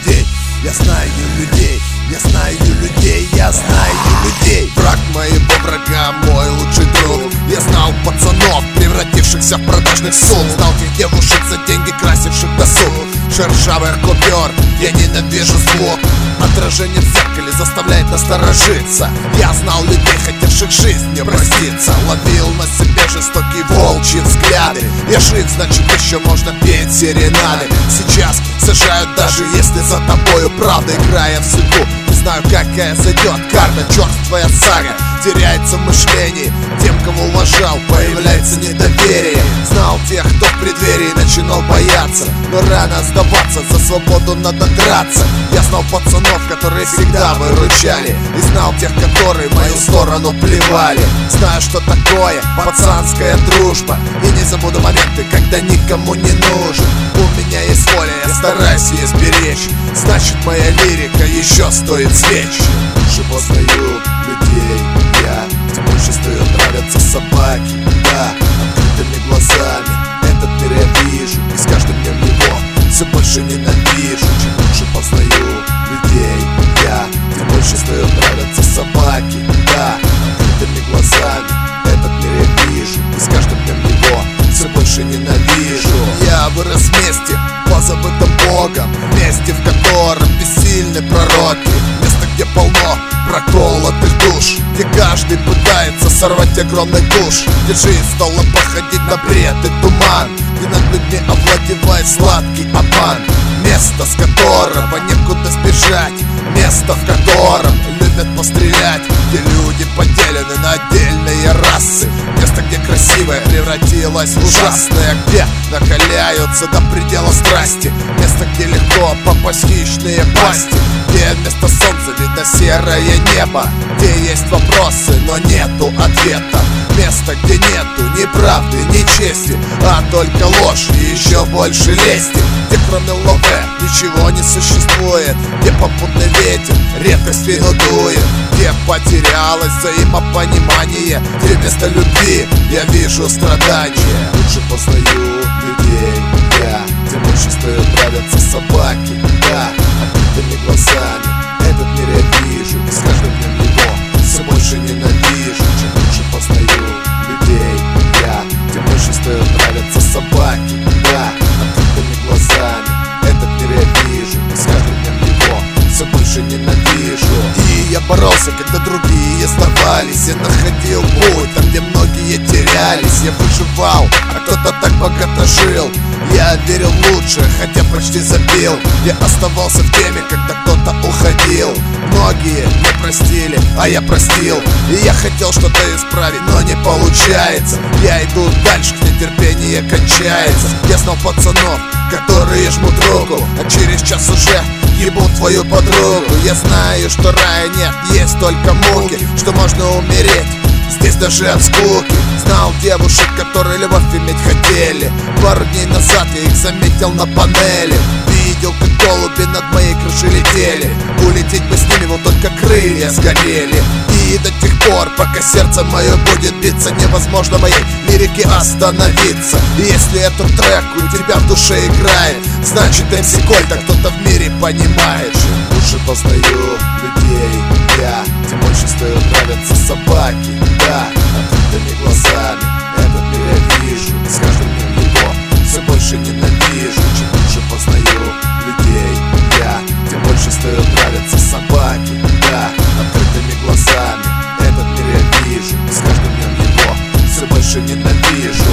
людей. Я знаю людей, я знаю людей, я знаю людей. Враг моего врага, мой лучший друг. Я знал пацанов, превратившихся в продажных слуг. Знал тех девушек за деньги, красивших досуг. Шершавых купюр, я ненавижу звук. Отражение в зеркале заставляет насторожиться. Я знал людей, хотевших жизнью проститься. Ловил на себе жестокие волчьи взгляды. Я жив, значит еще можно петь серенады. Сейчас сажают, даже если за тобою правда, играя в судьбу. Не знаю, какая зайдет карта, черствая сага теряется в мышлении. Тем, кого уважал, появляется недоверие. Знал тех, кто в преддверии начинал бояться, но рано сдаваться, за свободу надо драться. Я знал пацанов, которые всегда выручали, и знал тех, которые в мою сторону плевали. Знаю, что такое пацанская дружба, и не забуду моменты, когда никому не нужен. У меня есть воля, я стараюсь ее сберечь. Значит, моя лирика еще стоит свеч. Лучше познаю людей я, тем больше стоит нравятся собаки. Да, открытыми глазами этот мир я вижу, и с каждым днем его все больше ненавижу. Чем лучше познаю людей я, тем больше стоит нравятся собаки. Да, открытыми глазами этот мир я вижу, и с каждым днем его все больше ненавижу. Я вырос вместе, позабытым Богом, месте, в котором бессильны пророки. Место, где полно проколотых душ, где каждый пытается сорвать огромный куш. Где жизнь стала походить на бред и туман, где над людьми овладевает сладкий обман. Место, с которого некуда сбежать, место, в котором любят пострелять, где люди поделены на отдельные расы. Место, где красивое превратилось в ужасное, где накаляются до предела страсти. Место, где легко попасть в хищные пасти, где вместо солнца видно серое небо, где есть вопросы, но нету ответа. Место, где нету ни правды, ни чести, а только ложь и еще больше лести. Где кроме лаве ничего не существует, где попутный ветер редкость вину дует, где потерялось взаимопонимание, где вместо любви я вижу страдания. Лучше познаю людей я, тем больше стоит нравятся собаки. Да, открытыми глазами этот мир я вижу, и с каждым днем его все больше ненавижу. Чем лучше познаю людей я, тем больше стоит нравятся собаки. Да, открытыми глазами этот мир я вижу, и с каждым днем его все больше ненавижу. И я боролся, когда другие сдавались. Я находил путь там, где многие терялись. Я выживал, а кто-то так богато жил. Я верил в лучшее, хотя почти забил. Я оставался в теме, когда кто-то уходил. Многие не простили, а я простил. И я хотел что-то исправить, но не получается. Я иду дальше, где терпение кончается. Я знал пацанов, которые жмут руку, а через час уже ебут твою подругу. Я знаю, что рая нет, есть только муки, что можно умереть здесь даже от скуки. Знал девушек, которые любовь иметь хотели. Пару дней назад я их заметил на панели. Видел, как голуби над моей крышей летели. Улететь бы с ними, вот только крылья сгорели. И до тех пор, пока сердце мое будет биться, невозможно моей лирике остановиться. И если этот трек у тебя в душе играет, значит МС Кольта кто-то в мире понимает. Чем лучше познаю людей я, тем больше стоит нравятся собаки. Да, открытыми глазами этот мир я вижу, и с каждым днем его все больше ненавижу. Чем лучше познаю людей я, тем больше стоит нравятся собаки. Да, открытыми глазами этот мир я вижу, и с каждым днем его все больше ненавижу.